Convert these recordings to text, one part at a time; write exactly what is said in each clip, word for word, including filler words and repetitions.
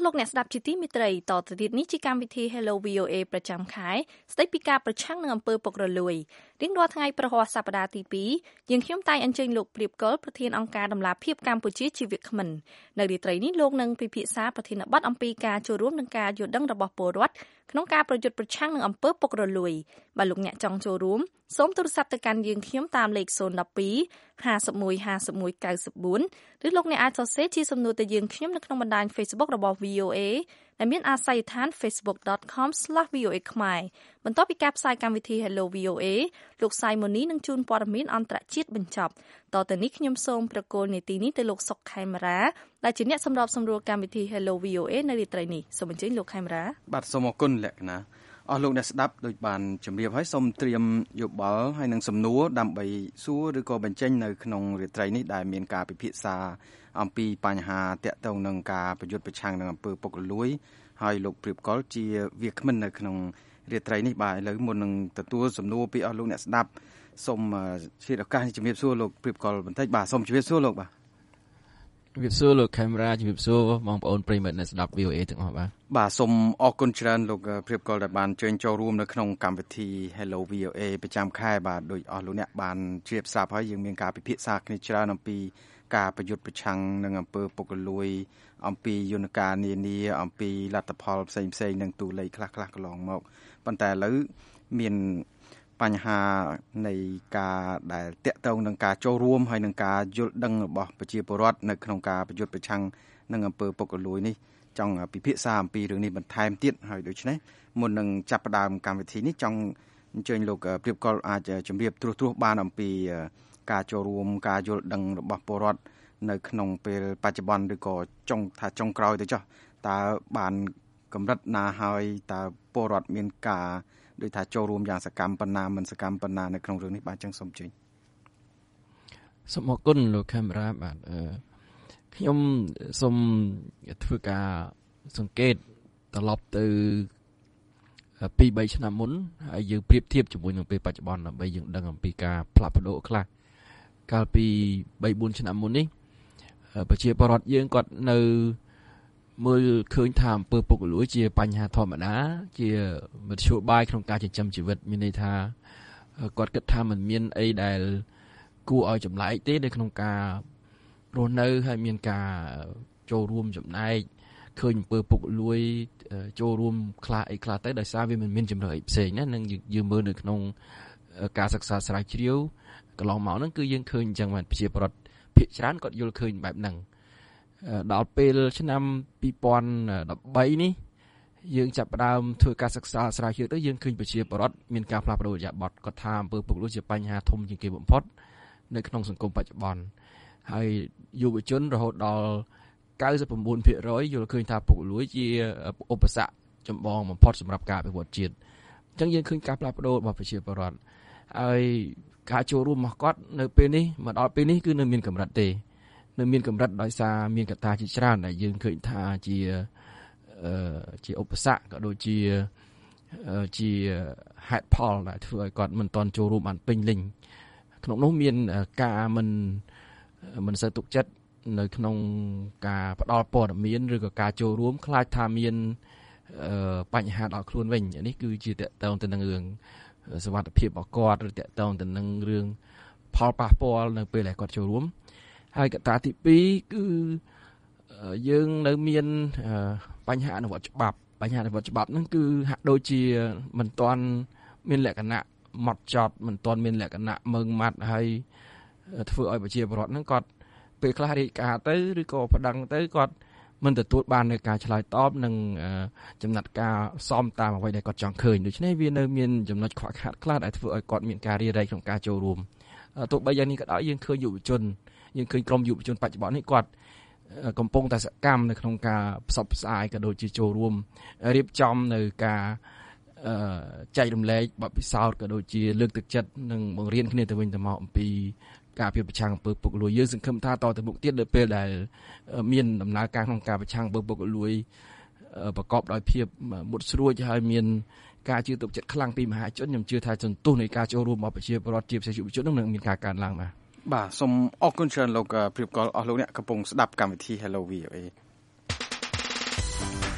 លោកអ្នកស្ដាប់ជាទីមេត្រីតទៅទៀតនេះជាកម្មវិធី Hello វី អូ เอ ប្រចាំខែស្ដីពីការប្រឆាំងនឹងអំពើពុករលួយរៀងរាល់ថ្ងៃប្រហ័សសប្តាហ៍ទីពីរយើងខ្ញុំតែងអញ្ជើញលោកព្រាបកុលប្រធានអង្គការដំឡាភិបកម្ពុជាជាវាគ្មិននៅរាត្រីនេះលោកនឹងពិភាក្សាប្រធានបទអំពីការចូលរួមនិងការយល់ដឹងរបស់ពលរដ្ឋក្នុងការប្រយុទ្ធប្រឆាំងនឹងអំពើពុករលួយបើលោកអ្នកចង់ចូលរួមសូមទូរស័ព្ទទៅកាន់យើងខ្ញុំតាមលេខศูนย์ หนึ่ง สอง ห้า หนึ่ง หนึ่ง ห้า หนึ่ง เก้า ឬលោកអ្នកអាចសរសេរជាសំណួរទៅយើងខ្ញុំនៅក្នុងបណ្ដាញ Facebook របស់ វី អូ เอ ដែលមានអាសយដ្ឋាន facebook dot com slash v o a ខ្មែរបន្ទាប់ពីការផ្សាយកម្មវិធី Hello វី អូ เอ លោកសាយម៉ូនីនឹងជូនព័ត៌មានអន្តរជាតិបញ្ចប់តទៅនេះខ្ញុំសូមប្រកល់នីតិនេះទៅលោកសុកខេមរាដែលជាអ្នកសម្របសម្រួលកម្មវិធី Hello វី អូ เอ នៅរាត្រីនេះសូមអញ្ជើញលោកខេមរាបាទសូមអរគុណលក្ខណៈអស់លោកអ្នកស្ដាប់ដូចបានជម្រាបហើយសូមត្រៀមយោបល់ហើយនឹងសំណួរដើម្បីសួរឬក៏បញ្ចេញនៅក្នុងរាត្រីនេះដែលមានការពិភាក្សាអំពីបញ្ហាតាក់ទងនឹងការប្រយុទ្ធប្រឆាំងនឹងអំពើពុករលួយហើយលោកព្រាបកុលជាវាគ្មិននៅក្នុងរាត្រីនេះបាទឥឡូវមុននឹងទទួលសំណួរពីអស់លោកអ្នកស្ដាប់សូមជាឱកាសជំរាបសួរលោកព្រាបកុលបន្តិចបាទសូមជំរាបសួរលោកបាទជំរាបសួរលោកខេមរាជំរាបសួរបងប្អូនប្រិយមិត្តអ្នកស្ដាប់ វី អូ เอ ទាំងអស់បាទបាទសូមអរគុណច្រើនលោកព្រាបកុលដែលបានជួយចូលរួមនៅក្នុងកម្មវិធី Hello វី អូ เอ ប្រចាំខែបាទដោយអស់លោកអ្នកបានជ្រាបស្រាប់ហើយយើងមានការពិភាក្សាគ្នាច្រើនអំពីការប្រយុទ្ធប្រឆាំងនឹងអំពើពុករលួយអំពីយន្តការនានាអំពីលទ្ធផលផ្សេងផ្សេងនឹងទូលេខខ្លះខ្លះកន្លងមកប៉ុន្តែឥឡូវមានបញ្ហានៃការដែលតាក់ទងនឹងការចូលរួមហើយនឹងការយល់ដឹងរបស់ប្រជាពលរដ្ឋនៅក្នុងការប្រយុទ្ធប្រឆាំងនឹងអំពើពុករលួយនេះចង់ពិភាក្សាអំពីរឿងនេះបន្ថែមទៀតហើយដូច្នេះមុននឹងចាប់ផ្ដើមកម្មវិធីនេះចង់អញ្ជើញលោកព្រាបកុលអាចជម្រាបត្រួសត្រាសបានអំពីការចូលរួមការយល់ដឹងរបស់ពលរដ្ឋនៅក្នុងពេលបច្ចុប្បន្នឬក៏ចុងថាចុងក្រោយទៅចុះតើបានកម្រិតណាហើយតើពលរដ្ឋមានការដោយថាចូលរួមយ៉ាងសកម្មប៉ុណ្ណាមិនសកម្មប៉ុណ្ណានៅក្នុងរឿងនេះបាទចឹងសូមជឿសូមអរគុណលោកខេមរាបាទខ្ញុំសូមធ្វើការសង្កេតត្រឡប់ទៅពីរបីឆ្នាំមុនហើយយើងប្រៀបធៀបជាមួយនឹងពេលបច្ចុប្បន្នដើម្បីយើងដឹងអំពីការផ្លាស់ប្ដូរខ្លះកាលពីបីបួនឆ្នាំមុននេះប្រជាពលរដ្ឋយើងគាត់នៅមើលឃើញថាអំពើពុករលួយជាបញ្ហាធម្មតាជាមធ្យោបាយក្នុងការចិញ្ចឹមជីវិតមានន័យថាគាត់គិតថាมันមានអីដែលគួរឲ្យចម្លែកទេនៅក្នុងការរស់នៅហើយមានការចូលរួមចំណែកឃើញអំពើពុករលួយចូលរួមខ្លះអីខ្លះទៅដោយសារវាមិនមានជំរឿនអីផ្សេងណានឹងយើងមើលនៅក្នុងការសិក្សាស្រាវជ្រាវកន្លងមកហ្នឹងគឺយើងឃើញអញ្ចឹងបាទប្រជាពលរដ្ឋភាគច្រើនគាត់យល់ឃើញបែបហ្នឹងដល់ពេលឆ្នាំពីរពាន់ដប់បីនេះយើងចាប់ផ្ដើមធ្វើការសិក្សាស្រាវជ្រាវទៅយើងឃើញប្រជាពលរដ្ឋមានការផ្លាស់ប្ដូរឥរិយាបថគាត់ថាអំពើពុករលួយជាបញ្ហាធំជាងគេបំផុតនៅក្នុងសង្គមបច្ចុប្បន្នហើយយុវជនរហូតដល់កៅសិប៩ភាគរយយល់ឃើញថាពុករលួយជាឧបសគ្គចម្បងបំផុតសម្រាប់ការអភិវឌ្ឍជាតិអញ្ចឹងយើងឃើញការផ្លាស់ប្ដូររបស់ប្រជាពលរដ្ឋហើយការចូលរួមរបស់គាត់នៅពេលនេះមកដល់ពេលនេះគឺនៅមានកម្រិតទេនៅមានកម្រិតដោយសារមានកត្តាជាច្រើនដែលយើងឃើញថាជាអឺជាឧបសគ្គក៏ដូចជាជាហេតុផលដែលធ្វើឲ្យគាត់មិនទាន់ចូលរួមបានពេញលេញក្នុងនោះមានការមិនមិនសូវទុកចិត្តនៅក្នុងការផ្ដល់ព័ត៌មានឬក៏ការចូលរួមខ្លាចថាមានបញ្ហាដល់ខ្លួនវិញនេះគឺជាតកតងទៅនឹងរឿងសុវត្ថិភាពរបស់គាត់ឬតកតងទៅនឹងរឿងផលប៉ះពាល់នៅពេលដែលគាត់ចូលរួមហើយកត្តាទីពីរគឺយើងនៅមានបញ្ហាអនុវត្តច្បាប់បញ្ហាអនុវត្តច្បាប់ហ្នឹងគឺហាក់ដូចជាមិនទាន់មានលក្ខណៈម៉ត់ចត់មិនទាន់មានលក្ខណៈម៉ឺងម៉ាត់ហើយធ្វើឲ្យប្រជាពលរដ្ឋហ្នឹងគាត់ពេលខ្លះរាយការណ៍ទៅឬក៏ប្តឹងទៅគាត់មិនទទួលបាននៅការឆ្លើយតបនិងចំណាត់ការសមតាមអ្វីដែលគាត់ចង់ឃើញដូច្នេះវានៅមានចំណុចខ្វះខាតខ្លះដែលធ្វើឲ្យគាត់មានការរារែកក្នុងការចូលរួមទោះបីយ៉ាងនេះក៏ដោយយើងឃើញយុវជនយើងឃើញក្រុមយុវជនបច្ចុប្បន្ននេះគាត់កំពុងតែសកម្មនៅក្នុងការផ្សព្វផ្សាយក៏ដូចជាចូលរួមរៀបចំនៅការចែករំលែកបទពិសោធន៍ក៏ដូចជាលើកទឹកចិត្តនិងបង្រៀនគ្នាទៅវិញទៅមកអំពីការប្រឆាំងអំពើពុករលួយយើងសង្ឃឹមថាតទៅមុខទៀតនៅពេលដែលមានដំណើរការក្នុងការប្រឆាំងអំពើពុករលួយប្រកបដោយភាពមុតស្រួចហើយមានការជឿទុកចិត្តខ្លាំងពីមហាជនខ្ញុំជឿថាសន្ទុះនៃការចូលរួមរបស់ប្រជាពលរដ្ឋជាពិសេសយុវជននឹងមានការកើនឡើងបាទបាទសូមអរគុណច្រើនលោកព្រាបកុលអស់លោកអ្នកកំពុងស្ដាប់កម្មវិធី Hello វី អូ เอ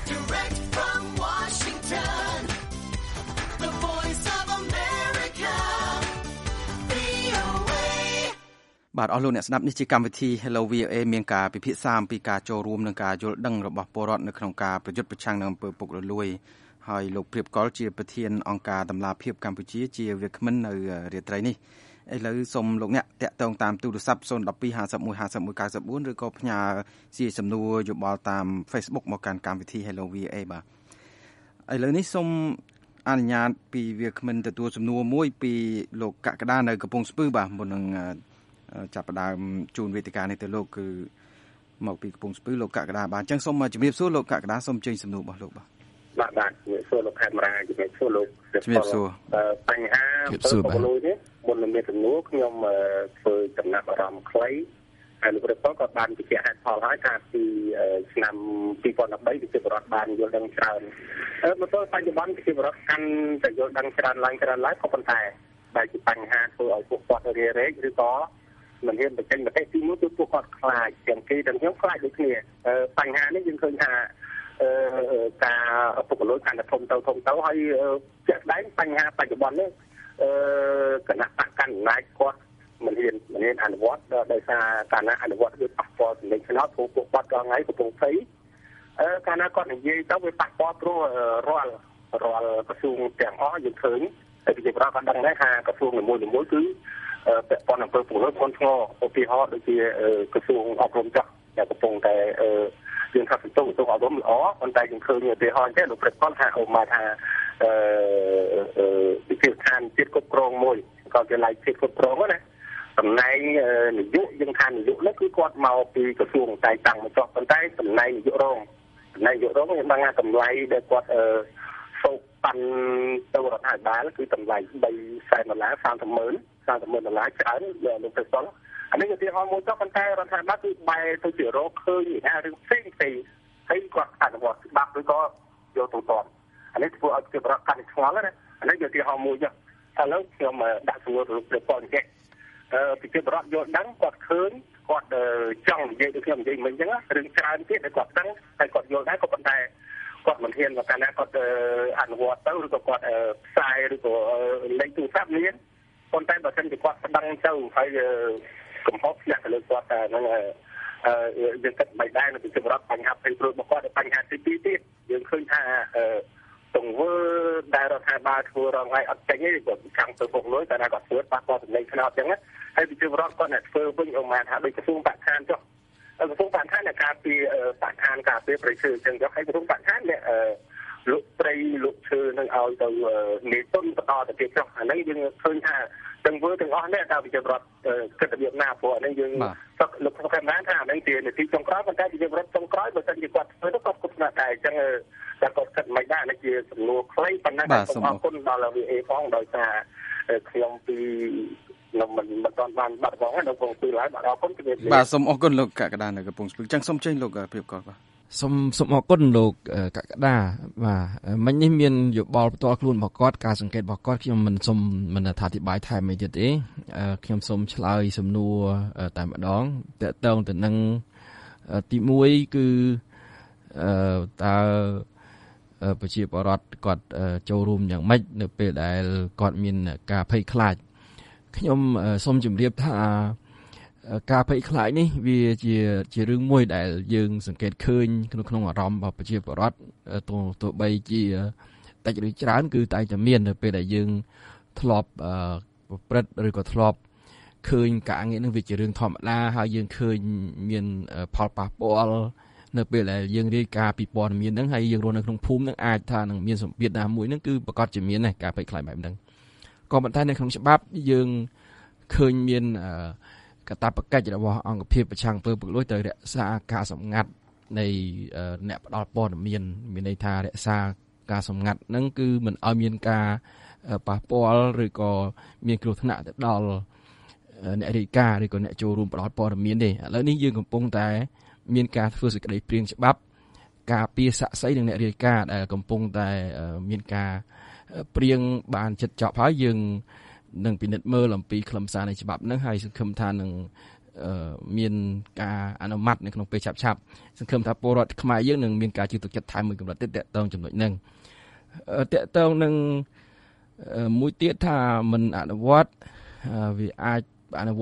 បាទអស់លោកអ្នកស្ដាប់នេះជាកម្មវិធី Hello វី អូ เอ មានការពិភាក្សាអំពីការចូលរួមនិងការយល់ដឹងរបស់ពលរដ្ឋនៅក្នុងការប្រយុទ្ធប្រឆាំងនឹងអំពើពុករលួយហើយលោកព្រៀបកុលជាប្រធានអង្គការតម្លាភាពកម្ពុជាជាវាគ្មិននៅរាត្រីនេះឥឡូវសូមលោកអ្នកតាក់ទងតាមទូរស័ព្ទศูนย์ หนึ่ง ห้า ห้า หนึ่ง ห้า หนึ่ง เก้า เก้า สี่ ឬក៏ផ្ញើជាសំណួរយោបល់តាម Facebook មកកាន់កម្មវិធី Hello វី អូ เอ បាទឥឡូវនេះសូមអនុញ្ញាតពីវាគ្មិនទទួលសំណួរមួយពីលោកកក្កដានៅកំពង់ស្ពឺបាទមុននឹងចាប់ផ្ដើមជូនវេទិកានេះទៅលោកគឺមកពីកំពង់ស្ពឺលោកកក្កដាបាទអញ្ចឹងសូមជំរាបសួរលោកកក្កដាសូមជើញសំណួររបស់លោកបាទបាទបាទជំរាបសួរលោកខេមរាជំរាបសួរលោកជំរាបសួរបញ្ហាពលលួយនេះមុននឹងមានសំណួរខ្ញុំធ្វើចំណាប់អារម្មណ៍ខ្លីហើយលោករដ្ឋក៏បានបញ្ជាក់ហេតុផលហើយថាពីឆ្នាំពីរពាន់ដប់បីប្រជាពលរដ្ឋបានយល់ដឹងច្រើនអឺមកទល់បច្ចុប្បន្នប្រជាពលរដ្ឋកាន់តែយល់ដឹងច្រើនឡើងច្រើនឡើងក៏ប៉ុន្តែដែលជាបញ្ហាធ្វើឲ្យពួកគាត់រារែកឬក៏មិនហ៊ានបញ្ចេញមតិទីមួយគឺពួកគាត់ខ្លាចទាំងគេទាំងខ្ញុំខ្លាចដូចគ្នាបញ្ហានេះយើងឃើញថាអឺការពុករលួយកាន់តែធំទៅធំទៅហើយជាក់ស្ដែងបញ្ហាបច្ចុប្បន្ននេះអឺគណៈបកកណ្ដាលអំណាចគាត់មិនហ៊ានមិនហ៊ានអនុវត្តដោយសារការណាអនុវត្តគឺប៉ះពាល់ចំណេញឆ្នោតព្រោះពួកគាត់រាល់ថ្ងៃកំពុងភ័យអឺកាលណាគាត់និយាយទៅវាប៉ះពាល់ព្រោះរាល់រាល់ក្រសួងទាំងអស់យើងឃើញតែប្រជាប្រដ្ឋគាត់ដឹងដែរថាក្រសួងនីមួយៗគឺពាក់ព័ន្ធអំពើពុករលួយធ្ងន់ធ្ងរឧទាហរណ៍ដូចជាក្រសួងអប់រំចាស់ដែលកំពុងតែយើងថាសន្ទុះទៅអប់រំល្អប៉ុន្តែយើងឃើញឧទាហរណ៍ចេះលោកព្រឹកគាត់ថាអូមកថាអឺវិទ្យាស្ថានជាតិគ្រប់គ្រងមួយក៏ជាឡៃជាតិគ្រប់គ្រងណាតំណែងនាយកយើងថានាយកនោះគឺគាត់មកពីក្រសួងតែតាំងមកចុះប៉ុន្តែតំណែងនាយករងតំណែងនាយករងខ្ញុំដឹងថាតម្លៃដែលគាត់អឺសោកប៉ាន់ទៅរដ្ឋាភិបាលគឺតម្លៃបីសែនដុល្លារសាមសិបម៉ឺនសាមសិបម៉ឺនដុល្លារច្រើនលោកព្រឹកគាត់អានេះឧទាហរណ៍មួយចុះប៉ុន្តែរដ្ឋាភិបាលគឺបែរទៅជារកឃើញថារឿងផ្សេងផ្សេងហើយគាត់អនុវត្តច្បាប់ឬក៏យកទៅតបអានេះធ្វើឲ្យជាប្រកាសកាន់ឆ្ងល់ណាអានេះឧទាហរណ៍មួយចុះឥឡូវខ្ញុំដាក់សំណួរទៅលោកព្រឹកគាត់ចេះអឺប្រជាពលរដ្ឋយល់ដឹងគាត់ឃើញគាត់ចង់និយាយដូចខ្ញុំនិយាយមិញអញ្ចឹងរឿងច្រើនទៀតដែលគាត់ដឹងហើយគាត់យល់ដែរក៏ប៉ុន្តែគាត់មិនហ៊ានមកកាលណាគាត់អនុវត្តទៅឬក៏គាត់ផ្សាយឬក៏លេខទូរស័ព្ទមានប៉ុន្តែបើមិនជាគាត់ស្ដឹងទៅហើយកំហុសធ្លាក់ទៅលើគាត់តែហ្នឹងអឺយើងគិតមិនដែរនៅពីចម្រាប់បញ្ហាផ្សេងព្រោះរបស់គាត់បញ្ហាទីពីរទៀតយើងឃើញថាទង្វើដែលរដ្ឋាភិបាលធ្វើរងថ្ងៃអត់ចេញទេគាត់ខាងទៅពុកលុយតែគាត់ធ្វើប៉ះពាល់ចំណេញឆ្នោតអញ្ចឹងហើយប្រជាពលរដ្ឋគាត់អ្នកធ្វើវិញអមថាដូចក្រសួងបរិស្ថានចុះក្រសួងបរិស្ថានអ្នកការពារបរិស្ថានការពារប្រៃឈើអញ្ចឹងចុះហើយក្រសួងបរិស្ថានអ្នកលក់ត្រីលក់ឈើនឹងឲ្យទៅនេតុនបន្តទៅទៀតចុះអានេះយើងឃើញថាទាំងធ្វើទាំងអស់នេះដល់ប្រជាពលរដ្ឋគិតរបៀបណាព្រោះអានេះយើងលោកខេមរាថាអានេះជានីតិចុងក្រោយប៉ុន្តែប្រជាពលរដ្ឋចុងក្រោយបើសិនជាគាត់ធ្វើទៅគាត់គប់ស្នាដៃអញ្ចឹងតែគាត់គិតមិនដែរនេះជាសំណួរខ្លីប៉ុណ្ណាសូមអរគុណដល់ វី អូ เอ ផងដោយសារខ្ញុំពីខ្ញុំមិនមិនទាន់បានបាត់បង់ដល់កំពង់ស្ពឺឡើយបាទអរគុណជំរាបលាបាទសូមអរគុណលោកកក្កដានៅកំពង់ស្ពឺអញ្ចឹងសូមចេញលោកព្រៀបកុលបាទសូមសូមអរគុណលោកកក្កដាបាទមិញនេះមានយោបល់ផ្ទាល់ខ្លួនរបស់គាត់ការសង្កេតរបស់គាត់ខ្ញុំមិនសូមមិនអធិប្បាយថែមអីទៀតទេខ្ញុំសូមឆ្លើយសំណួរតែម្ដងតកតងទៅនឹងទីមួយគឺអឺតើប្រជាពលរដ្ឋគាត់ចូលរួមយ៉ាងម៉េចនៅពេលដែលគាត់មានការភ័យខ្លាចខ្ញុំសូមជម្រាបថាការភ័យខ្លាចនេះវាជាជារឿងមួយដែលយើងសង្កេតឃើញក្នុងក្នុងអារម្មណ៍របស់ប្រជាពលរដ្ឋទោះទោះបីជាតិចឬច្រើនគឺតែតែមាននៅពេលដែលយើងធ្លាប់ប្រព្រឹត្តឬក៏ធ្លាប់ឃើញការងារនឹងវាជារឿងធម្មតាហើយយើងឃើញមានផលប៉ះពាល់នៅពេលដែលយើងរាយការណ៍ពីព័ត៌មានហ្នឹងហើយយើងរស់នៅក្នុងភូមិហ្នឹងអាចថានឹងមានសម្ពាធណាមួយហ្នឹងគឺប្រកាសជាមានដែរការភ័យខ្លាចបែបហ្នឹងក៏ប៉ុន្តែនៅក្នុងច្បាប់យើងឃើញមានកតាបកិច្ចរបស់អង្គភាពប្រឆាំងអំពើពុករលួយត្រូវរក្សាការសម្ងាត់នៃអ្នកផ្ដល់ព័ត៌មានមានន័យថារក្សាការសម្ងាត់ហ្នឹងគឺមិនឲ្យមានការប៉ះពាល់ឬក៏មានគ្រោះថ្នាក់ទៅដល់អ្នករាយការណ៍ឬក៏អ្នកចូលរួមផ្ដល់ព័ត៌មានទេឥឡូវនេះយើងកំពុងតែមានការធ្វើសេចក្តីព្រាងច្បាប់ការពារស័ក្តិសិទ្ធិនឹងអ្នករាយការណ៍ដែលកំពុងតែមានការព្រាងបានជិតចប់ហើយយើងនឹងពិនិត្យមើលអំពីខ្លឹមសារនៃច្បាប់ហ្នឹងហើយសង្ឃឹមថានឹងមានការអនុម័តនៅក្នុងពេលឆាប់ឆាប់សង្ឃឹមថាពលរដ្ឋខ្មែរយើងនឹងមានការជឿទុកចិត្តថែមមួយកម្រិតទៀតតកតងចំណុចហ្នឹងតកតងនឹងមួយទៀតថាមិនអនុវត្តវាអាចអនុវត្ត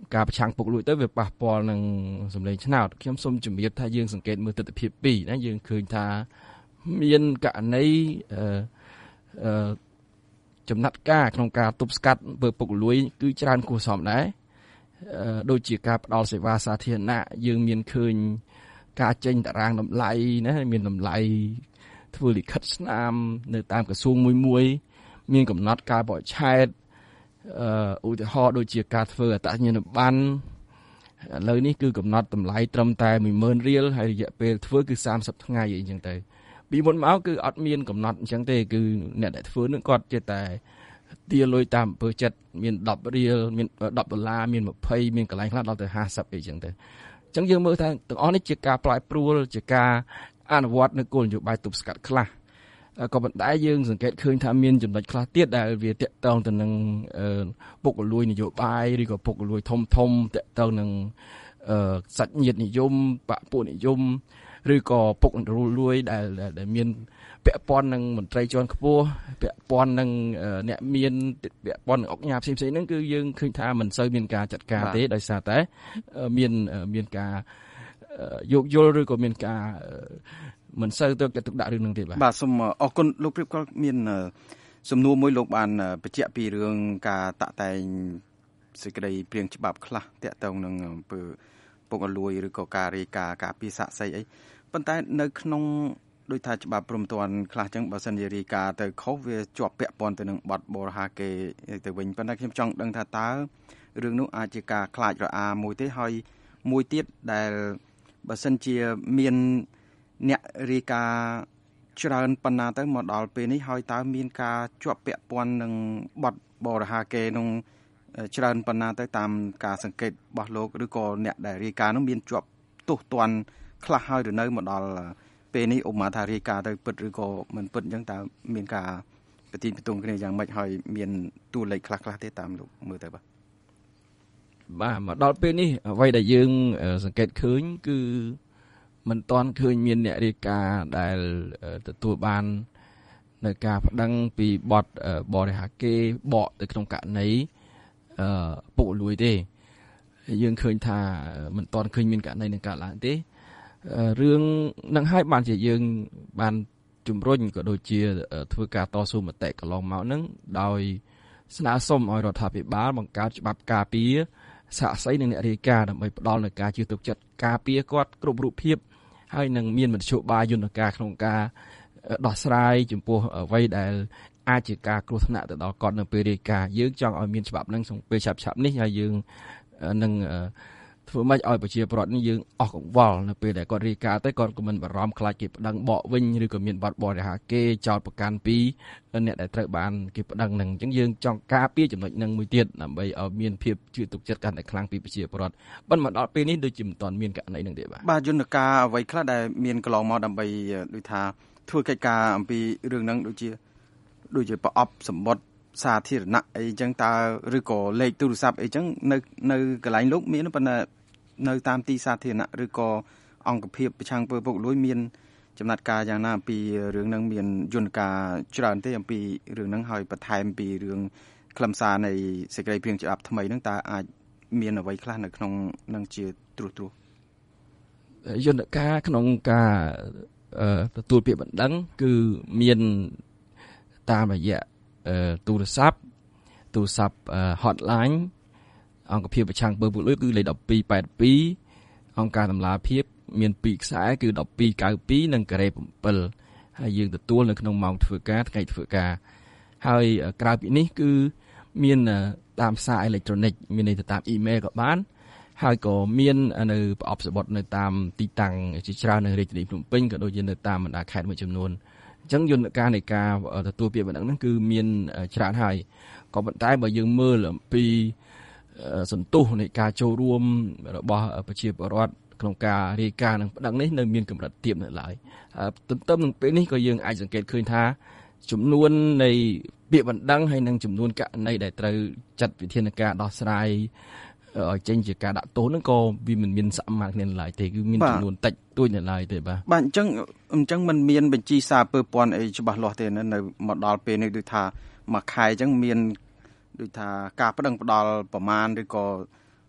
ការប្រឆាំងពុករលួយទៅវាប៉ះពាល់នឹងសម្លេងឆ្នោតខ្ញុំសូមជម្រាបថាយើងសង្កេតមើលទស្សនវិជ្ជាពីរណាយើងឃើញថាមានករណីអឺអឺចំណាត់ការក្នុងការទប់ស្កាត់អំពើពុករលួយគឺច្រើនគួរសមដែរដូចជាការផ្ដល់សេវាសាធារណៈយើងមានឃើញការចេញតារាងតម្លៃណាមានតម្លៃធ្វើលិខិតស្នាមនៅតាមក្រសួងមួយមួយមានកំណត់ការបរិច្ឆេទអឺឧទាហរណ៍ដូចជាការធ្វើអត្តសញ្ញាណប័ណ្ណឥឡូវនេះគឺកំណត់តម្លៃត្រឹមតែមួយម៉ឺនរៀលហើយរយៈពេលធ្វើគឺសាមសិបថ្ងៃអីចឹងទៅពីមុនមកគឺអត់មានកំណត់អញ្ចឹងទេគឺអ្នកដែលធ្វើនឹងគាត់ចេះតែទាលុយតាមអំពើចិត្តមានដប់រៀលមានដប់ដុល្លារមានยี่สิบមានកន្លែងខ្លះដល់ទៅห้าสิบអីចឹងទៅអញ្ចឹងយើងមើលថាទាំងអស់នេះជាការផ្លាយព្រួលជាការអនុវត្តនៅគោលនយោបាយទប់ស្កាត់ខ្លះក៏ប៉ុន្តែយើងសង្កេតឃើញថាមានចំណុចខ្លះទៀតដែលវាតាក់ទងទៅនឹងពុករលួយនយោបាយឬក៏ពុករលួយធំធំតាក់ទងនឹងសាច់ញាតិនិយមបកពួកនិយមឬក៏ពុករលួយដែលដែលមានពាក់ព័ន្ធនឹងមន្ត្រីជាន់ខ្ពស់ពាក់ព័ន្ធនឹងអ្នកមានពាក់ព័ន្ធនឹងអង្គការផ្សេងៗហ្នឹងគឺយើងឃើញថាមិនសូវមានការចាត់ការទេដោយសារតែមានមានការយោគយល់ឬក៏មានការមិនសូវទៅគេទុកដាក់រឿងហ្នឹងទេបាទបាទសូមអរគុណលោកព្រៀបគាត់មានសំណួរមួយលោកបានបញ្ជាក់ពីរឿងការតាក់តែងសេចក្តីព្រៀងច្បាប់ខ្លះតាក់ទងនឹងអំពើពុករលួយឬក៏ការរាយការណ៍ការពីសាក់សីអីប៉ុន្តែនៅក្នុងដោយថាច្បាប់ព្រំទាន់ខ្លះចឹងបើសិនជារាយការណ៍ទៅខុសវាជាប់ពាក់ព័ន្ធទៅនឹងបទបរិហាគេទៅវិញប៉ុន្តែខ្ញុំចង់ដឹងថាតើរឿងនោះអាចជាការខ្លាចរអាមួយទេហើយមួយទៀតដែលបើសិនជាមានអ្នករាយការណ៍ច្រើនប៉ុណ្ណាទៅមកដល់ពេលនេះហើយតើមានការជាប់ពាក់ព័ន្ធនឹងបទបរិហាគេនោះច្រើនប៉ុណ្ណាទៅតាមការសង្កេតរបស់លោកឬក៏អ្នកដែលរាយការណ៍នោះមានជាប់ទោសទណ្ឌខ្លះហើយឬនៅមកដល់ពេលនេះឧបមាថារាយការណ៍ទៅពិតឬក៏មិនពិតអញ្ចឹងតើមានការប្រតិបត្តិគ្នាយ៉ាងម៉េចហើយមានតួលេខខ្លះៗទេតាមលោកមើលទៅបាទបាទមកដល់ពេលនេះអ្វីដែលយើងសង្កេតឃើញគឺមិនទាន់ឃើញមានអ្នករាយការណ៍ដែលទទួលបាននៅការប្តឹងពីបទបរិហាគេបកទៅក្នុងករណីពុករលួយទេយើងឃើញថាមិនទាន់ឃើញមានករណីនឹងកើតឡើងទេរឿងនឹងឲ្យបានជាយើងបានជំរុញក៏ដូចជាធ្វើការតស៊ូមតិកន្លងមកហ្នឹងដោយស្នើសុំឲ្យរដ្ឋាភិបាលបង្កើតច្បាប់ការពារសាកសីនិងអ្នករាយការណ៍ដើម្បីផ្ដល់នូវការជឿទុកចិត្តការពារគាត់គ្រប់រូបភាពហើយនឹងមានមធ្យោបាយយន្តការក្នុងការដោះស្រាយចំពោះអ្វីដែលអាចជាការគ្រោះថ្នាក់ទៅដល់គាត់នៅពេលរាយការណ៍យើងចង់ឲ្យមានច្បាប់ហ្នឹងក្នុងពេលឆាប់ៗនេះហើយយើងនឹងធ្វើម៉េចឲ្យប្រជាពលរដ្ឋនេះយើងអស់កង្វល់នៅពេលដែលគាត់រាយការណ៍ទៅគាត់ក៏មិនបារម្ភខ្លាចគេប្តឹងបកវិញឬក៏មានបាត់បរិហាគេចោទប្រកាន់ពីអ្នកដែលត្រូវបានគេប្តឹងហ្នឹងអញ្ចឹងយើងចង់ការពារចំណុចហ្នឹងមួយទៀតដើម្បីឲ្យមានភាពជឿទុកចិត្តកាន់តែខ្លាំងពីប្រជាពលរដ្ឋប៉ុន្តែមកដល់ពេលនេះដូចជាមិនទាន់មានករណីហ្នឹងទេបាទបាទយន្តការអ្វីខ្លះដែលមានកន្លងមកដើម្បីដូចថាធ្វើកិច្ចការអំពីរឿងហ្នឹងដូចជាដូចជាប្រអប់សម្បត្តិសាធារណៈអីចឹងតើឬក៏លេខទូរស័ព្ទអីចឹងនៅនៅកន្លែងលោកមានប៉ុន្តែនៅតាមទីសាធារណៈឬក៏អង្គភាពប្រឆាំងអំពើពុករលួយមានចំណាត់ការយ៉ាងណាអំពីរឿងហ្នឹងមានយន្តការច្រើនទេអំពីរឿងហ្នឹងហើយបន្ថែមពីរឿងខ្លឹមសារនៃសេចក្តីព្រាងច្បាប់ថ្មីហ្នឹងតើអាចមានអ្វីខ្លះនៅក្នុងនឹងជាត្រួសត្រាសយន្តការក្នុងការទទួលពាក្យបណ្ដឹងគឺមានតាមរយៈទូរស័ព្ទទូរស័ព្ទ hotline អង្គភាពប្រឆាំងអំពើពុករលួយគឺលេខmột hai八haiអង្គការតម្លាភាពមានពីរខ្សែគឺmột hai nine twoនិងការ៉េsevenហើយយើងទទួលនៅក្នុងម៉ោងធ្វើការថ្ងៃធ្វើការហើយក្រៅពីនេះគឺមានតាមសារអេឡិចត្រូនិកមានន័យថាតាមអ៊ីមែលក៏បានហើយក៏មាននៅប្រអប់សបុតនៅតាមទីតាំងជាច្រើននៅរាជធានីភ្នំពេញក៏ដូចជានៅតាមបណ្ដាខេត្តមួយចំនួនអញ្ចឹងយន្តការនៃការទទួលពាក្យបណ្ដឹងហ្នឹងគឺមានច្រើនហើយក៏ប៉ុន្តែបើយើងមើលអំពីសន្ទុះនៃការចូលរួមរបស់ប្រជាពលរដ្ឋក្នុងការរាយការណ៍និងប្តឹងនេះនៅមានកម្រិតទាបនៅឡើយទន្ទឹមនឹងពេលនេះក៏យើងអាចសង្កេតឃើញថាចំនួននៃពាក្យបណ្ដឹងហើយនិងចំនួនករណីដែលត្រូវចាត់វិធានការដោះស្រាយឲ្យចេញជាការដាក់ទោសហ្នឹងក៏វាមិនមានសមាមាត្រគ្នានៅឡើយទេគឺមានចំនួនតិចតួចនៅឡើយទេបាទបាទអញ្ចឹងអញ្ចឹងมันមានបញ្ជីសារពើពាន់អីច្បាស់លាស់ទេនៅមកដល់ពេលនេះដូចថាមួយខែអញ្ចឹងមានដូចថាការប្តឹងផ្ដាល់ប្រមាណឬក៏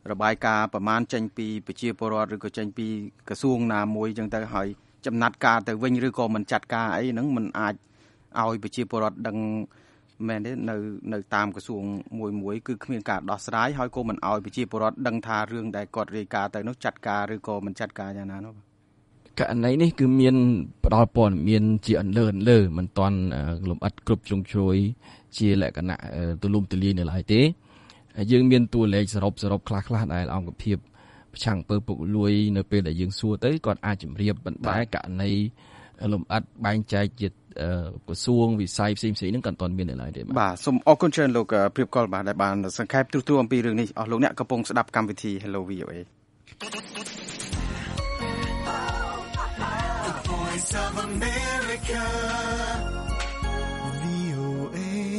របាយការណ៍ប្រមាណចេញពីប្រជាពលរដ្ឋឬក៏ចេញពីក្រសួងណាមួយចឹងទៅហើយចំណាត់ការទៅវិញឬក៏មិនចាត់ការអីហ្នឹងมันអាចឲ្យប្រជាពលរដ្ឋដឹងមែនទេនៅនៅតាមក្រសួងមួយមួយគឺគ្មានការដោះស្រាយហើយក៏មិនឲ្យប្រជាពលរដ្ឋដឹងថារឿងដែលគាត់រាយការណ៍ទៅនោះចាត់ការឬក៏មិនចាត់ការយ៉ាងណានោះករណីនេះគឺមានផ្ដល់ព័ត៌មានជាអន្លើអន្លើមិនទាន់លំអិតគ្រប់ជ្រុងជ្រោយជាលក្ខណៈទូលំទូលាយនៅឡើយទេយើងមានតួលេខសរុបសរុបខ្លះខ្លះដែលអង្គភាពប្រឆាំងអំពើពុករលួយនៅពេលដែលយើងសួរទៅគាត់អាចជម្រាបប៉ុន្តែករណីលំអិតបែងចែកជាក្រសួងវិស័យផ្សេងៗហ្នឹងក៏អត់ទាន់មាននៅឡើយទេបាទសូមអរគុណច្រើនលោកព្រៀបកុលបាទដែលបានសង្ខេបទូទៅអំពីរឿងនេះអស់លោកអ្នកកំពុងស្ដាប់កម្មវិធី Hello វី អូ เอ Voice of America វី អូ เอ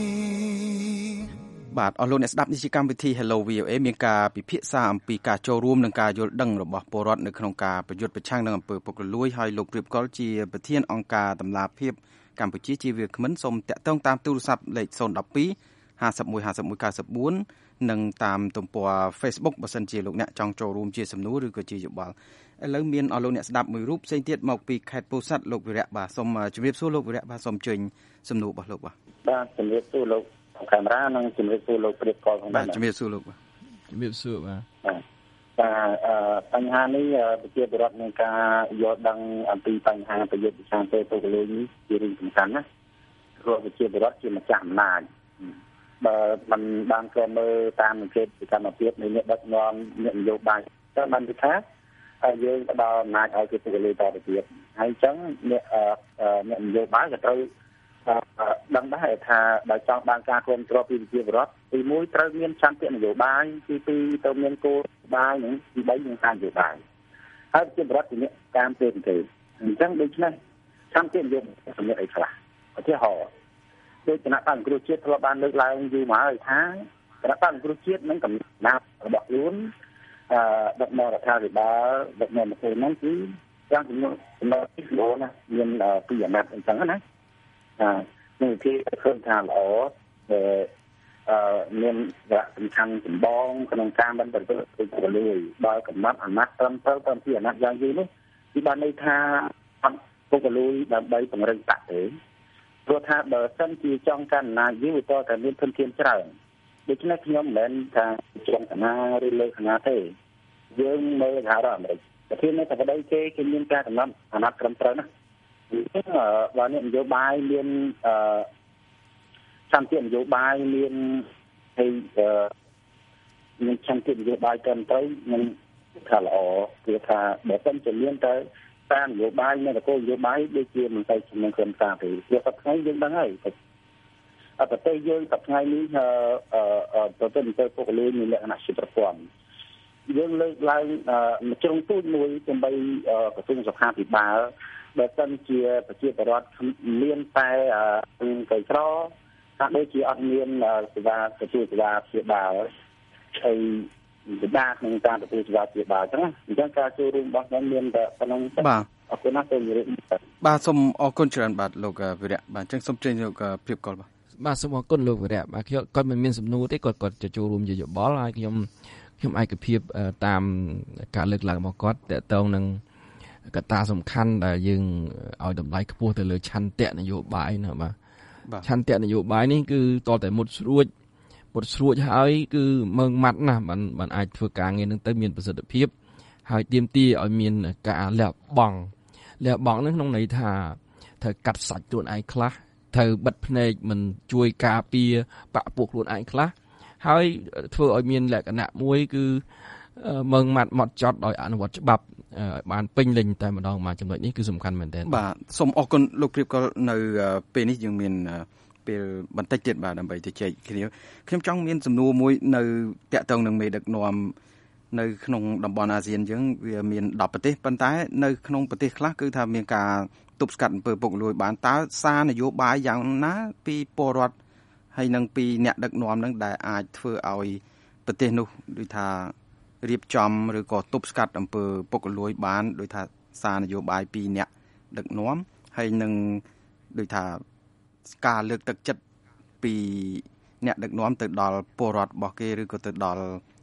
បាទអស់លោកអ្នកស្ដាប់នេះជាកម្មវិធី Hello វី អូ เอ មានការពិភាក្សាអំពីការចូលរួមនិងការយល់ដឹងរបស់ពលរដ្ឋនៅក្នុងការប្រយុទ្ធប្រឆាំងនឹងអំពើពុករលួយហើយលោកព្រៀបកុលជាប្រធានអង្គការតម្លាភាពកម្ពុជាជាវាគ្មិនសូមតាក់ទងតាមទូរស័ព្ទលេខศูนย์ หนึ่ง สอง ห้า ห้า หนึ่ง ห้า หนึ่ง เก้า สี่និងតាមទំព័រ Facebook បើសិនជាលោកអ្នកចង់ចូលរួមជាសំណួរឬក៏ជាយោបល់ឥឡូវមានអស់លោកអ្នកស្ដាប់មួយរូបផ្សេងទៀតមកពីខេត្តពោធិ៍សាត់លោកវិរៈបាទសូមជម្រាបសួរលោកវិរៈបាទសូមជើញសំណួររបស់លោកបាទបាទជម្រាបសួរលោកកាមេរ៉ានិងជម្រាបសួរលោកព្រៀបកុលផងបាទជម្រាបសួរលោកបាទជម្រាបសួរបាទបាទបញ្ហានេះប្រជាពលរដ្ឋមានការយល់ដឹងអំពីបញ្ហាប្រយុទ្ធប្រឆាំងអំពើពុករលួយនេះជារឿងសំខាន់ណាព្រោះប្រជាពលរដ្ឋជាម្ចាស់អំណាចបើมันបានក៏មើលតាមអង្កេតសកម្មភាពនៃអ្នកដឹកនាំអ្នកនយោបាយតែបាននិយាយថាយើងផ្ដល់អំណាចឲ្យគេពុករលួយតទៅទៀតហើយអញ្ចឹងអ្នកអ្នកនយោបាយក៏ត្រូវដឹងដែរថាបើចង់បានការគ្រប់គ្រងពីប្រជាពលរដ្ឋទីមួយត្រូវមានឆន្ទៈនយោបាយទីពីរត្រូវមានគោលបាយនិងទីបីមានការនយោបាយហើយប្រជាពលរដ្ឋជាអ្នកតាមទេទេអញ្ចឹងដូច្នេះឆន្ទៈនយោបាយសម្រាប់អីខ្លះឧទាហរណ៍ដោយគណៈបកសង្គ្រោះជាតិធ្លាប់បានលើកឡើងយូរមកហើយថាគណៈបកសង្គ្រោះជាតិនឹងកំណត់របស់ខ្លួនអឺដឹកនាំរដ្ឋាភិបាលដឹកនាំប្រទេសហ្នឹងគឺយ៉ាងចំណុចចំណុចទីល្អណាស់មានពីអាណត្តិអញ្ចឹងណានេះគឺឃើញថាល្អអឺមានសារៈសំខាន់ចម្បងក្នុងការបន្តប្រតិបត្តិពលលួយបើកំណត់អាណត្តិត្រឹមត្រូវតាមពីអាណត្តិយ៉ាងយូរនោះគឺបានន័យថាអត់ពុករលួយដើម្បីពង្រឹងបកទេព្រោះថាបើសិនជាចង់កាន់អំណាចយូរតើតែមានធនធានច្រើនដូច្នេះខ្ញុំមិនមែនថាជាគណៈឬលើគណៈទេយើងមើលថារដ្ឋអាមេរិកប្រធាននៃប្រទេសគេគេមានការកំណត់អាណត្តិត្រឹមត្រូវណាបើអ្នកនយោបាយមានអឺឆន្ទៈនយោបាយមានហើយមានឆន្ទៈនយោបាយត្រឹមត្រូវនឹងថាល្អគឺថាបើមិនជាមានទៅតាមនយោបាយនៃគោលនយោបាយដូចជាមិនទៅជំនួសក្រុមការទេវាសប្តាហ៍យើងដឹងហើយអបតេយើងសប្តាហ៍នេះអឺប្រតិបត្តិពុករលួយមានលក្ខណៈជាប្រព័ន្ធយើងលើកឡើងមួយជ្រុងទូចមួយដើម្បីក្រសួងសុខាភិបាលបើសិនជាប្រជាពលរដ្ឋមានតែកៃក្រថាដូចជាអត់មានសេវាទទួលសេវាព្យាបាលហើយវិបាកក្នុងការទទួលសេវាព្យាបាលអញ្ចឹងអញ្ចឹងការចូលរួមរបស់ខ្ញុំមានតែប៉ុណ្ណឹងបាទអរគុណណាស់សូមជម្រាបបាទសូមអរគុណច្រើនបាទលោកវិរៈបាទអញ្ចឹងសូមជើញលោកព្រៀបកុលបាទបាទសូមអរគុណលោកវិរៈបាទខ្ញុំគាត់មិនមានសំណួរទេគាត់គាត់ចូលរួមជាយោបល់ហើយខ្ញុំខ្ញុំឯកភាពតាមការលើកឡើងរបស់គាត់តកតងនឹងកត្តាសំខាន់ដែលយើងឲ្យតម្លៃខ្ពស់ទៅលើឆន្ទៈនយោបាយណាបាទឆន្ទៈនយោបាយនេះគឺតតែមុតស្រួចមុតស្រួចហើយគឺមើងម៉ាត់ណាស់มันมันអាចធ្វើការងារនឹងទៅមានប្រសិទ្ធភាពហើយទាមទារឲ្យមានការលះបង់លះបង់នឹងក្នុងន័យថាត្រូវកាត់សាច់ខ្លួនឯងខ្លះត្រូវបិទភ្នែកមិនជួយការពារបកពួកខ្លួនឯងខ្លះហើយធ្វើឲ្យមានលក្ខណៈមួយគឺមើងម៉ាត់ម៉ត់ចត់ដោយអនុវត្តច្បាប់បានពេញលេញតែម្ដងមកចំណុចនេះគឺសំខាន់មែនទែនបាទសូមអរគុណលោកព្រៀបកុលនៅពេលនេះយើងមានពេលបន្តិចទៀតបាទដើម្បីទៅជែកគ្នាខ្ញុំចង់មានសំណួរមួយនៅតាក់ទងនឹងមេដឹកនាំនៅក្នុងតំបន់អាស៊ានអញ្ចឹងវាមានដប់ប្រទេសប៉ុន្តែនៅក្នុងប្រទេសខ្លះគឺថាមានការទប់ស្កាត់អំពើពុករលួយបានតើសារនយោបាយយ៉ាងណាពីពលរដ្ឋហើយនឹងពីអ្នកដឹកនាំនឹងដែលអាចធ្វើឲ្យប្រទេសនោះដូចថារៀបចំឬក៏ទប់ស្កាត់អំពើពុករលួយបានដោយថាសារនយោបាយពីអ្នកដឹកនាំហើយនឹងដូចថាការលើកទឹកចិត្តពីអ្នកដឹកនាំទៅដល់ពលរដ្ឋរបស់គេឬក៏ទៅដល់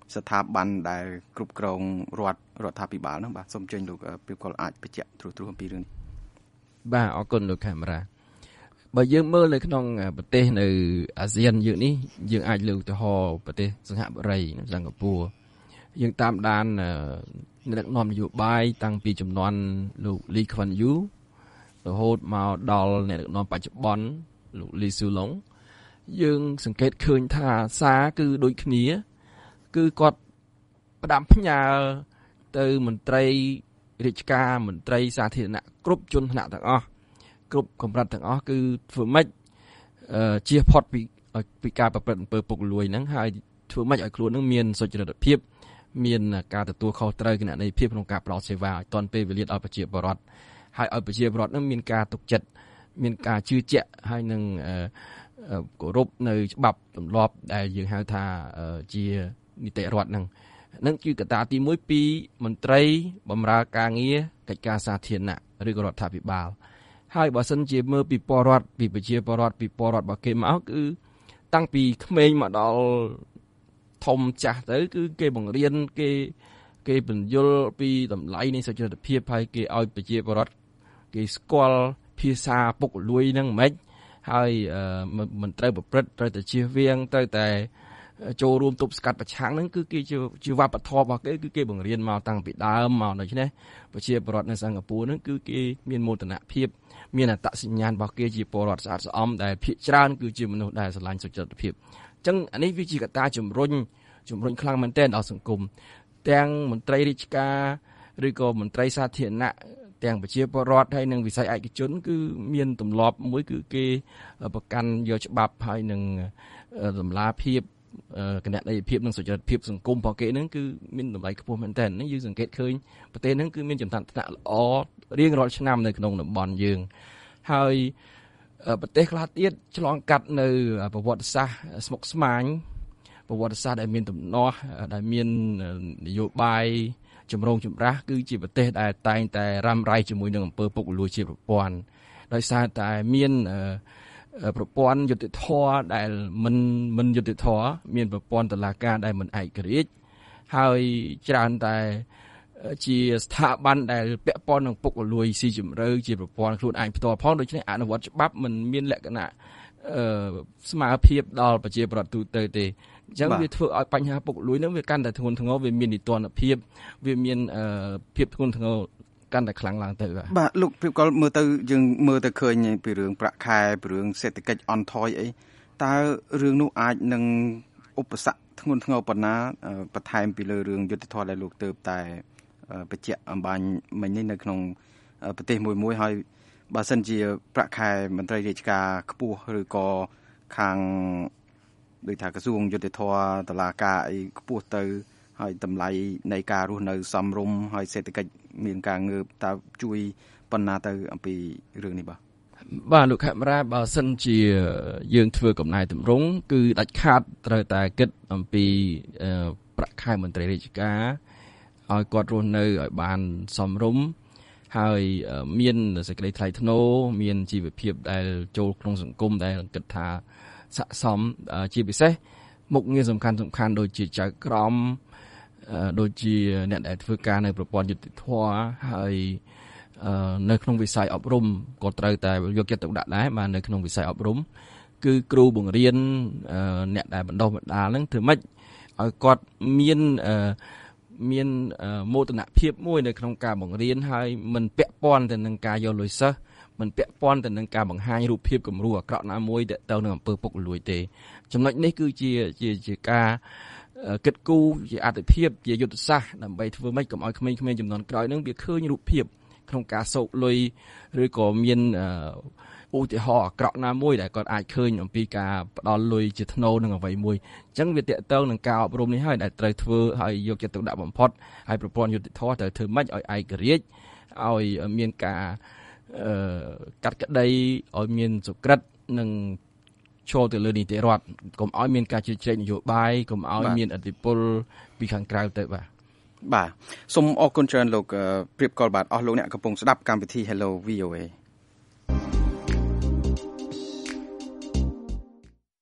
ស្ថាប័នដែលគ្រប់គ្រងរដ្ឋរដ្ឋាភិបាលហ្នឹងបាទសូមអញ្ជើញលោកព្រៀបកលអាចបញ្ជាក់ត្រួសត្រាសអំពីរឿងនេះបាទអរគុណលោកខេមរាបើយើងមើលនៅក្នុងប្រទេសនៅអាស៊ានយើងនេះយើងអាចលើកឧទាហរណ៍ប្រទេសសិង្ហបុរីនិងសិង្ហបុរីយើងតាមដានអ្នកដឹកនាំនយោបាយតាំងពីចំនួនលោកលីខ្វាន់យូរហូតមកដល់អ្នកដឹកនាំបច្ចុប្បន្នលោកលីស៊ូឡុងយើងសង្កេតឃើញថាសារគឺដូចគ្នាគឺគាត់ផ្ដាំផ្ញើទៅមន្ត្រីរាជការមន្ត្រីសាធារណៈគ្រប់ជនថ្នាក់ទាំងអស់គ្រប់កម្រិតទាំងអស់គឺធ្វើម៉េចជៀសផុតពីពីការប្រព្រឹត្តអំពើពុករលួយហ្នឹងហើយធ្វើម៉េចឲ្យខ្លួននឹងមានសុចរិតភាពមានការទទួលខុសត្រូវគណនេយ្យភាពក្នុងការផ្ដល់សេវាឲ្យទាន់ពេលវេលាដល់ប្រជាពលរដ្ឋហើយឲ្យប្រជាពលរដ្ឋនឹងមានការទុកចិត្តមានការជឿជាក់ហើយនឹងគោរពនៅច្បាប់ទម្លាប់ដែលយើងហៅថាជានីតិរដ្ឋហ្នឹងនឹងគឺកត្តាទីមួយពីមន្ត្រីបម្រើការងារកិច្ចការសាធារណៈឬក៏រដ្ឋាភិបាលហើយបើសិនជាមើលពីពលរដ្ឋពីប្រជាពលរដ្ឋពីពលរដ្ឋរបស់គេមកគឺតាំងពីក្មេងមកដល់ធំចាស់ទៅគឺគេបង្រៀនគេគេបញ្យល់ពីតម្លៃនៃសុចរិតភាពហើយគេឲ្យប្រជាពលរដ្ឋគេស្គាល់ភាសាពុករលួយហ្នឹងមិនហើយមិនត្រូវប្រព្រឹត្តត្រូវតែជៀសវាងត្រូវតែចូលរួមទប់ស្កាត់ប្រឆាំងហ្នឹងគឺគេជាវប្បធម៌របស់គេគឺគេបង្រៀនមកតាំងពីដើមមកដូច្នេះប្រជាពលរដ្ឋនៅសិង្ហបុរីហ្នឹងគឺគេមានមោទនភាពមានអត្តសញ្ញាណរបស់គេជាពលរដ្ឋស្អាតស្អំដែលភាគច្រើនគឺជាមនុស្សដែលស្រឡាញ់សុចរិតភាពអញ្ចឹងអានេះវាជាកត្តាជំរុញជំរុញខ្លាំងមែនទែនដល់សង្គមទាំងមន្ត្រីរាជការឬក៏មន្ត្រីសាធារណៈទាំងប្រជាពលរដ្ឋហើយនិងវិស័យឯកជនគឺមានទម្លាប់មួយគឺគេប្រកាន់យកច្បាប់ហើយនឹងតម្លាភាពគណនេយ្យភាពនិងសុចរិតភាពសង្គមរបស់គេហ្នឹងគឺមានតម្លៃខ្ពស់មែនទែនយើងសង្កេតឃើញប្រទេសហ្នឹងគឺមានចំណាត់ថ្នាក់ល្អរៀងរាល់ឆ្នាំនៅក្នុងតំបន់យើងហើយប្រទេសខ្លះទៀតឆ្លងកាត់នៅប្រវត្តិសាស្ត្រស្មុគស្មាញប្រវត្តិសាស្ត្រដែលមានទំនាស់ដែលមាននយោបាយចម្រូងចម្រាសគឺជាប្រទេសដែលតែងតែរ៉ាំរ៉ៃជាមួយនឹងអំពើពុករលួយជាប្រព័ន្ធដោយសារតែមានប្រព័ន្ធយុត្តិធម៌ដែលមិនមិនយុត្តិធម៌មានប្រព័ន្ធតុលាការដែលមិនឯករាជ្យហើយច្រើនតែជាស្ថាប័នដែលពាក់ព័ន្ធនឹងពុករលួយស៊ីជម្រៅជាប្រព័ន្ធខ្លួនឯងផ្ទាល់ផងដូច្នេះអនុវត្តច្បាប់មិនមានលក្ខណៈអឺស្មើភាពដល់ប្រជាពលរដ្ឋទូទៅទេអញ្ចឹងវាធ្វើឲ្យបញ្ហាពុករលួយហ្នឹងវាកាន់តែធ្ងន់ធ្ងរវាមាននីតិរដ្ឋភាពវាមានភាពធ្ងន់ធ្ងរកាន់តែខ្លាំងឡើងទៅបាទបាទលោកព្រៀបកលមើលទៅយើងមើលទៅឃើញពីរឿងប្រាក់ខែពីរឿងសេដ្ឋកិច្ចអន់ថយអីតើរឿងនោះអាចនឹងឧបសគ្គធ្ងន់ធ្ងរប៉ុណ្ណាបន្ថែមពីលើរឿងយុត្តិធម៌ដែលលោកទៅតែបញ្ជាក់អំបញ្ញមិញនេះនៅក្នុងប្រទេសមួយមួយហើយបើសិនជាប្រាក់ខែមន្ត្រីរាជការខ្ពស់ឬក៏ខាងដូចថាក្រសួងយុត្តិធម៌តុលាការអីខ្ពស់ទៅហើយតម្លៃនៃការរស់នៅសមរម្យហើយសេដ្ឋកិច្ចមានការងើបតើជួយប៉ុណ្ណាទៅអំពីរឿងនេះបាទបាទលោកខេមរាបើសិនជាយើងធ្វើកំណែតម្រង់គឺដាច់ខាតត្រូវតែគិតអំពីប្រាក់ខែមន្ត្រីរាជការឲ្យគាត់រស់នៅឲ្យបានសមរម្យហើយមានសេចក្តីថ្លៃថ្នូរមានជីវភាពដែលចូលក្នុងសង្គមដែលគិតថាស័ក្តិសមជាពិសេសមុខងារសំខាន់សំខាន់ដូចជាចៅក្រមដូចជាអ្នកដែលធ្វើការនៅប្រព័ន្ធយុតិធធម៌ហើយនៅក្នុងវិស័យអប់រំក៏ត្រូវតែយកចិត្តទុកដាក់ដែរបាទនៅក្នុងវិស័យអប់រំគឺគ្រូបង្រៀនអ្នកដែលបណ្ដុះបណ្ដាលហ្នឹងធ្វើម៉េចឲ្យគាត់មានមានមោទនភាពមួយនៅក្នុងការបង្រៀនហើយមិនពាក់ព័ន្ធទៅនឹងការយកលុយសិស្សមិនពាក់ព័ន្ធទៅនឹងការបង្ហាញរូបភាពគំរូអាក្រក់ណាមួយដែលទៅនឹងអំពើពុករលួយទេចំណុចនេះគឺជាជាជាការគិតគូរជាអត្ថិភាពជាយុទ្ធសាស្ត្រដើម្បីធ្វើម៉េចកុំឲ្យក្មេងៗចំនួនក្រោយនឹងវាឃើញរូបភាពក្នុងការសោកលុយឬក៏មានឧទាហរណ៍អាក្រក់ណាមួយដែលគាត់អាចឃើញអំពីការផ្ដាល់លុយជាថ្នូរនឹងអ្វីមួយអញ្ចឹងវាតកតងនឹងការអប់រំនេះហើយដែលត្រូវធ្វើឲ្យយកចិត្តទុកដាក់បំផុតហើយប្រព័ន្ធយុត្តិធម៌ត្រូវធ្វើម៉េចឲ្យឯករាជ្យឲ្យមានការកាត់ក្តីឲ្យមានសុក្រិតនិងចូលទៅលើនីតិរដ្ឋកុំឲ្យមានការជ្រៀតជ្រែកនយោបាយកុំឲ្យមានឥទ្ធិពលពីខាងក្រៅទៅបាទបាទសូមអរគុណច្រើនលោកព្រៀបកលបាទអស់លោកអ្នកកំពុងស្ដាប់កម្មវិធី Hello វី អូ เอ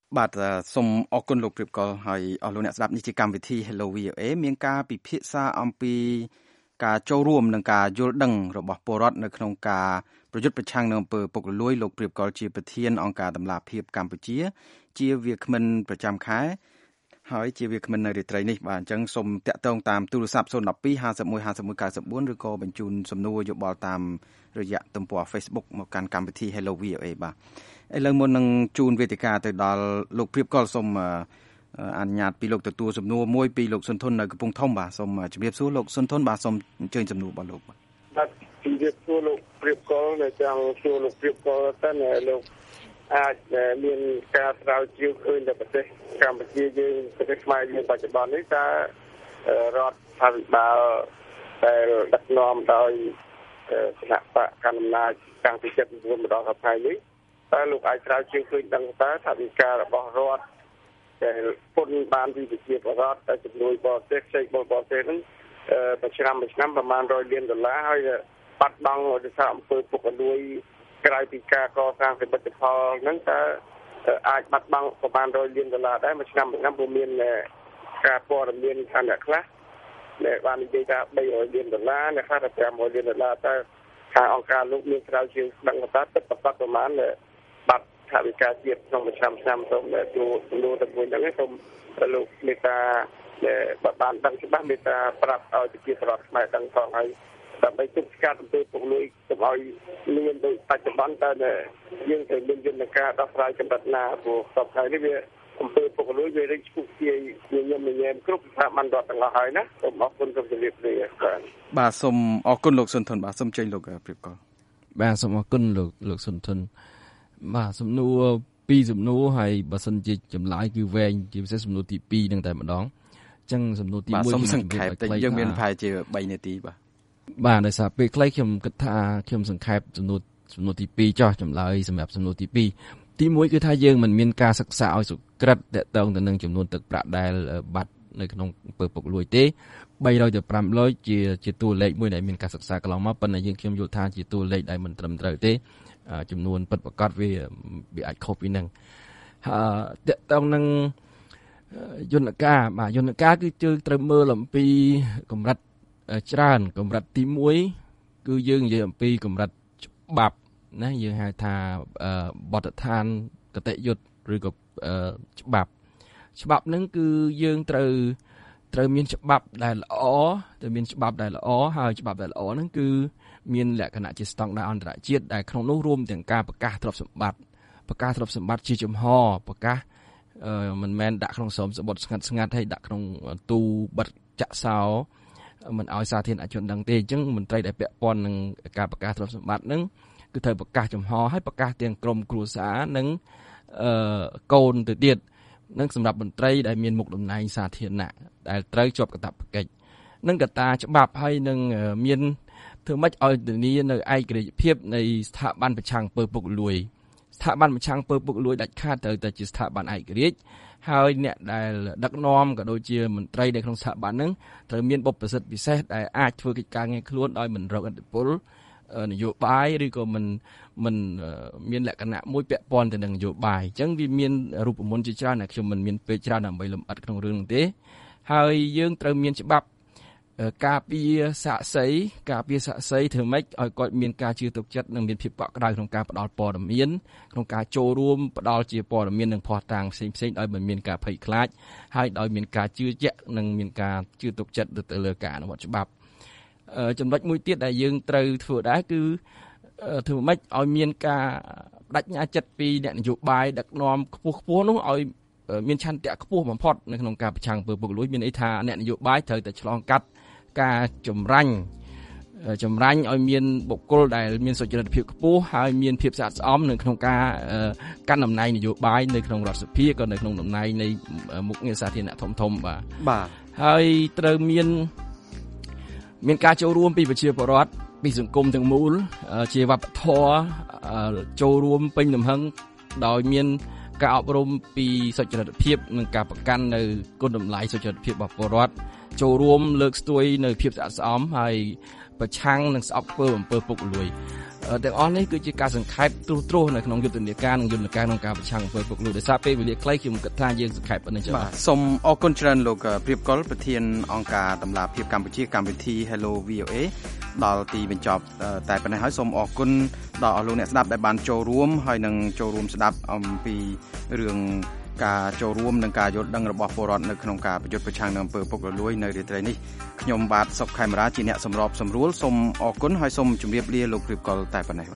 បាទសូមអរគុណលោកព្រៀបកលហើយអស់លោកអ្នកស្ដាប់នេះជាកម្មវិធី Hello វី អូ เอ មានការពិភាក្សាអំពីការចូលរួមនិងការយល់ដឹងរបស់ពលរដ្ឋនៅក្នុងការប្រយុទ្ធប្រឆាំងនឹងអំពើពុករលួយលោកព្រៀបកលជាប្រធានអង្គការតម្លាភាពកម្ពុជាជាវាគ្មិនប្រចាំខែហើយជាវាគ្មិននៅរាត្រីនេះបាទអញ្ចឹងសូមតាក់ទងតាមទូរស័ព្ទ ศูนย์ หนึ่ง สอง ห้า หนึ่ง ห้า หนึ่ง หนึ่ง เก้า สี่ ឬក៏បញ្ជូនសំណួរយោបល់តាមរយៈទំព័រ Facebook មកកាន់កម្មវិធី Hello វី អូ เอ បាទឥឡូវមុននឹងជូនវេទិកាទៅដល់លោកព្រៀបកលសូមអនុញ្ញាតពីលោកទទួលសំណួរមួយពីលោកសុនធននៅកំពង់ធំបាទសូមជម្រាបសួរលោកសុនធនបាទសូមអញ្ជើញសំណួររបស់លោកបាទបាទជម្រាបសួរលោកព្រៀបកលនៅចង់សួរលោកព្រៀបកលតើលោកអាចមានការស្រាវជ្រាវឃើញនៅប្រទេសកម្ពុជាយើងប្រទេសខ្មែរយើងបច្ចុប្បន្ននេះតើរដ្ឋាភិបាលដែលដឹកនាំដោយគណៈបកកណ្ដាលអំណាចតាំងពីចិត្តនិយមដល់ថ្ងៃនេះតើលោកអាចស្រាវជ្រាវឃើញដឹងតើថាវិការរបស់រដ្ឋដែលពុនបានពីវិជាបរដ្ឋតែចំនួនបរទេសផ្សេងបរទេសហ្នឹងមួយឆ្នាំមួយឆ្នាំប្រមាណរយលានដុល្លារហើយបាត់បង់ដោយសារអំពើពុករលួយក្រៅពីការកសាងសមិទ្ធផលហ្នឹងតើអាចបាត់បង់ប្រមាណរយលានដុល្លារដែរមួយឆ្នាំមួយឆ្នាំព្រោះមានការព័ត៌មានថាអ្នកខ្លះដែលបាននិយាយថាបីរយលានដុល្លារអ្នកខ្លះថាប្រាំរយលានដុល្លារតើខាងអង្គការលោកមានស្រាវជ្រាវដឹងថាទឹកប្រវត្តិប្រមាណបាត់ថាវិការជាតិក្នុងមួយឆ្នាំឆ្នាំសូមចូលចំនួនទៅមួយហ្នឹងសូមលោកមេត្តាដែលបានដឹងច្បាស់មេត្តាប្រាប់ឲ្យប្រជាពលរដ្ឋខ្មែរដឹងផងហើយដើម្បីទប់ស្កាត់អំពើពុករលួយកុំឲ្យមានដូចបច្ចុប្បន្នតើយើងត្រូវមានយន្តការដោះស្រាយកម្រិតណាព្រោះសពថ្ងៃនេះវាអំពើពុករលួយវារីកឈ្មោះជាញញឹមញញែមគ្រប់ស្ថាប័នរដ្ឋទាំងអស់ហើយណាសូមអរគុណសូមជម្រាបលាបាទបាទសូមអរគុណលោកសុនធនបាទសូមចេញលោកព្រៀបកលបាទសូមអរគុណលោកលោកសុនធនបាទសំណួរពីរសំណួរហើយបើសិនជាចម្លើយគឺវែងជាពិសេសសំណួរទីពីរនឹងតែម្ដងអញ្ចឹងសំណួរទីមួយខ្ញុំសង្ខេបតែយើងមានប្រហែលជាបីនាទីបាទបាទដោយសារពេលខ្លីខ្ញុំគិតថាខ្ញុំសង្ខេបសំណួរសំណួរទីពីរចោះចម្លើយសម្រាប់សំណួរទីពីរទីមួយគឺថាយើងមិនមានការសិក្សាឲ្យសុក្រិតតកតងទៅនឹងចំនួនទឹកប្រាក់ដែលបាត់នៅក្នុងអំពើពុករលួយទេបីរយទៅប្រាំរយជាជាតួលេខមួយដែលមានការសិក្សាកន្លងមកប៉ុន្តែយើងខ្ញុំយល់ថាជាតួលេខដែលមិនត្រឹមត្រូវទេចំនួនពិតប្រាកដវាវាអាចខុសពីនឹងហើយតកតងនឹងយន្តការបាទយន្តការគឺជើងត្រូវមើលអំពីកម្រិតច្រើនកម្រិតទីមួយគឺយើងនិយាយអំពីកម្រិតច្បាប់ណាយើងហៅថាបទដ្ឋានកតយុត្តឬក៏ច្បាប់ច្បាប់ហ្នឹងគឺយើងត្រូវត្រូវមានច្បាប់ដែលល្អត្រូវមានច្បាប់ដែលល្អហើយច្បាប់ដែលល្អហ្នឹងគឺមានលក្ខណៈជាស្តង់ដារអន្តរជាតិដែលក្នុងនោះរួមទាំងការប្រកាសទ្រព្យសម្បត្តិប្រកាសទ្រព្យសម្បត្តិជាចំហប្រកាសមិនមែនដាក់ក្នុងស្រោមសបុតស្ងាត់ស្ងាត់ហើយដាក់ក្នុងទូបិទចាក់សោមិនឲ្យសាធារណជនដឹងទេអញ្ចឹងមន្ត្រីដែលពាក់ព័ន្ធនឹងការប្រកាសទ្រព្យសម្បត្តិហ្នឹងគឺត្រូវប្រកាសចំហហើយប្រកាសទាំងក្រមគ្រួសារនិងអឺកូនទៅទៀតនឹងសម្រាប់មន្ត្រីដែលមានមុខតំណែងសាធារណៈដែលត្រូវជាប់កាតព្វកិច្ចនឹងកត្តាច្បាប់ហើយនឹងមានធ្វើម៉េចឲ្យធានានៅឯករាជ្យភាពនៃស្ថាប័នប្រឆាំងអំពើពុករលួយស្ថាប័នប្រឆាំងអំពើពុករលួយដាច់ខាតត្រូវតែជាស្ថាប័នឯករាជ្យហើយអ្នកដែលដឹកនាំក៏ដូចជាមន្ត្រីនៅក្នុងស្ថាប័នហ្នឹងត្រូវមានបុព្វប្រសិទ្ធពិសេសដែលអាចធ្វើកិច្ចការងារខ្លួនដោយមិនរងឥទ្ធិពលនយោបាយឬក៏មិនមិនមានលក្ខណៈមួយពាក់ព័ន្ធទៅនឹងនយោបាយអញ្ចឹងវាមានរូបមន្តជាច្រើនដែលខ្ញុំមិនមានពេលច្រើនដើម្បីលម្អិតក្នុងរឿងនោះទេហើយយើងត្រូវមានច្បាប់ការពារសាក្សីការពារសាក្សីធ្វើម៉េចឲ្យគាត់មានការជឿទុកចិត្តនិងមានភាពកក់ក្ដៅក្នុងការផ្ដល់ព័ត៌មានក្នុងការចូលរួមផ្ដល់ជាព័ត៌មាននិងភស្តុតាងផ្សេងផ្សេងដោយមិនមានការភ័យខ្លាចហើយដោយមានការជឿជាក់និងមានការជឿទុកចិត្តទៅលើការអនុវត្តច្បាប់ចំណុចមួយទៀតដែលយើងត្រូវធ្វើដែរគឺធ្វើម៉េចឲ្យមានការបដិញ្ញាចិត្តពីអ្នកនយោបាយដឹកនាំខ្ពស់ខ្ពស់នោះឲ្យមានឆន្ទៈខ្ពស់បំផុតនៅក្នុងការប្រឆាំងអំពើពុករលួយមានន័យថាអ្នកនយោបាយត្រូវតែឆ្លងកាត់ការចម្រាញ់ចម្រាញ់ឲ្យមានបុគ្គលដែលមានសុចរិតភាពខ្ពស់ហើយមានភាពស្អាតស្អំនៅក្នុងការកាន់តំណែងនយោបាយនៅក្នុងរដ្ឋសភាក៏នៅក្នុងតំណែងនៃមុខងារសាធារណៈធំធំបាទបាទហើយត្រូវមានមានការចូលរួមពីប្រជាពលរដ្ឋពីសង្គមទាំងមូលជាវប្បធម៌ចូលរួមពេញលំហឹងដោយមានការអប់រំពីសុចរិតភាពនិងការប្រកាន់នៅគុណតម្លៃសុចរិតភាពរបស់ពលរដ្ឋចូលរួមលើកស្ទួយនៅភាពស្អាតស្អំហើយប្រឆាំងនឹងស្អប់អំពើអំពើពុករលួយទាំងអស់នេះគឺជាការសង្ខេបត្រួសត្រាសនៅក្នុងយុទ្ធនាការនិងយន្តការក្នុងការប្រឆាំងអំពើពុករលួយដោយសារពេលវេលាខ្លីខ្ញុំគិតថាយើងសង្ខេបប៉ុណ្ណឹងចុះបាទសូមអរគុណច្រើនលោកព្រៀបកុលប្រធានអង្គការតម្លាភាពកម្ពុជាកម្មវិធី Hello វី អូ เอ ដល់ទីបញ្ចប់តែប៉ុណ្ណេះហើយសូមអរគុណដល់អស់លោកអ្នកស្ដាប់ដែលបានចូលរួមហើយនឹងចូលរួមស្ដាប់អំពីរឿងការចូលរួមនិងការយល់ដឹងរបស់ពលរដ្ឋនៅក្នុងការប្រយុទ្ធប្រឆាំងនឹងអំពើពុករលួយនៅរាត្រីនេះខ្ញុំបាទសុកខេមរាជាអ្នកសម្របសម្រួលសូមអរគុណហើយសូមជម្រាបលាលោកព្រៀបកុលតែប៉ុណ្ណេះ